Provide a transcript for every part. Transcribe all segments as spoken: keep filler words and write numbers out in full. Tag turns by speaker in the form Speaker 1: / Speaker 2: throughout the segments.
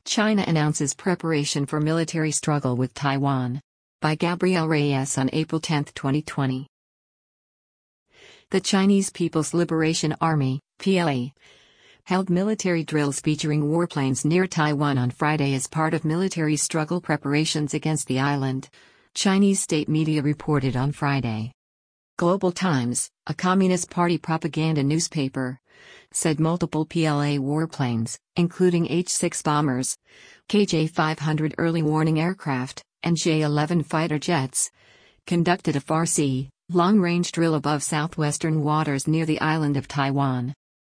Speaker 1: China announces preparation for military struggle with Taiwan. By Gabriel Reyes on April tenth, twenty twenty. The Chinese People's Liberation Army, P L A, held military drills featuring warplanes near Taiwan on Friday as part of military struggle preparations against the island, Chinese state media reported on Friday. Global Times, a Communist Party propaganda newspaper, said multiple P L A warplanes, including H six bombers, K J five hundred early warning aircraft, and J eleven fighter jets, conducted a far-sea, long-range drill above southwestern waters near the island of Taiwan.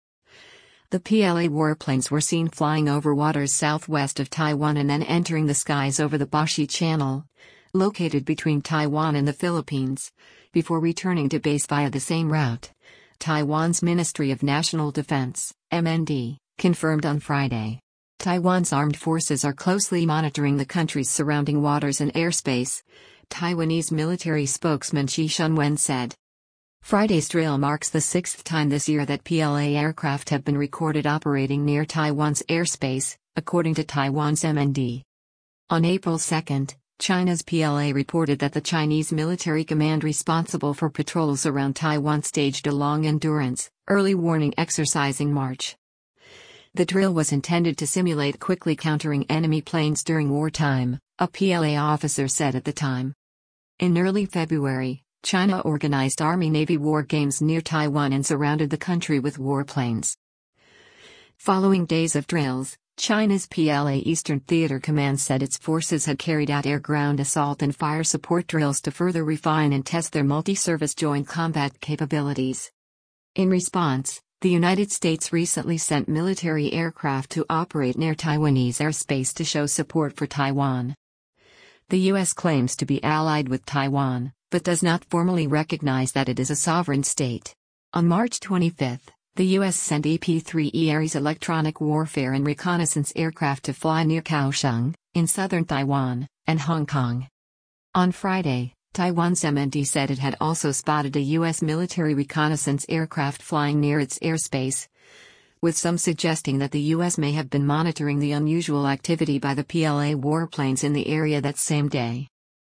Speaker 1: The P L A warplanes were seen flying over waters southwest of Taiwan and then entering the skies over the Baoxi Channel, located between Taiwan and the Philippines, before returning to base via the same route. Taiwan's Ministry of National Defense, M N D, confirmed on Friday. Taiwan's armed forces are closely monitoring the country's surrounding waters and airspace, Taiwanese military spokesman Chi Shunwen said. Friday's drill marks the sixth time this year that P L A aircraft have been recorded operating near Taiwan's airspace, according to Taiwan's M N D. On April second, China's P L A reported that the Chinese military command responsible for patrols around Taiwan staged a long-endurance, early warning exercise in March. The drill was intended to simulate quickly countering enemy planes during wartime, a P L A officer said at the time. In early February, China organized Army-Navy war games near Taiwan and surrounded the country with warplanes. Following days of drills, China's P L A Eastern Theater Command said its forces had carried out air-ground assault and fire support drills to further refine and test their multi-service joint combat capabilities. In response, the United States recently sent military aircraft to operate near Taiwanese airspace to show support for Taiwan. The U S claims to be allied with Taiwan, but does not formally recognize that it is a sovereign state. On March twenty-fifth, the U S sent E P three E Ares electronic warfare and reconnaissance aircraft to fly near Kaohsiung, in southern Taiwan, and Hong Kong. On Friday, Taiwan's M N D said it had also spotted a U S military reconnaissance aircraft flying near its airspace, with some suggesting that the U S may have been monitoring the unusual activity by the P L A warplanes in the area that same day.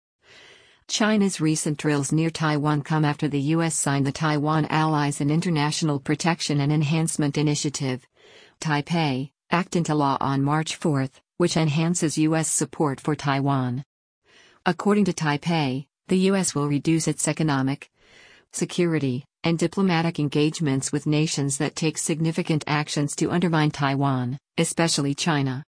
Speaker 1: China's recent drills near Taiwan come after the U S signed the Taiwan Allies and International Protection and Enhancement Initiative, Taipei, Act into law on March fourth, which enhances U S support for Taiwan. According to Taipei, the U S will reduce its economic, security, and diplomatic engagements with nations that take significant actions to undermine Taiwan, especially China.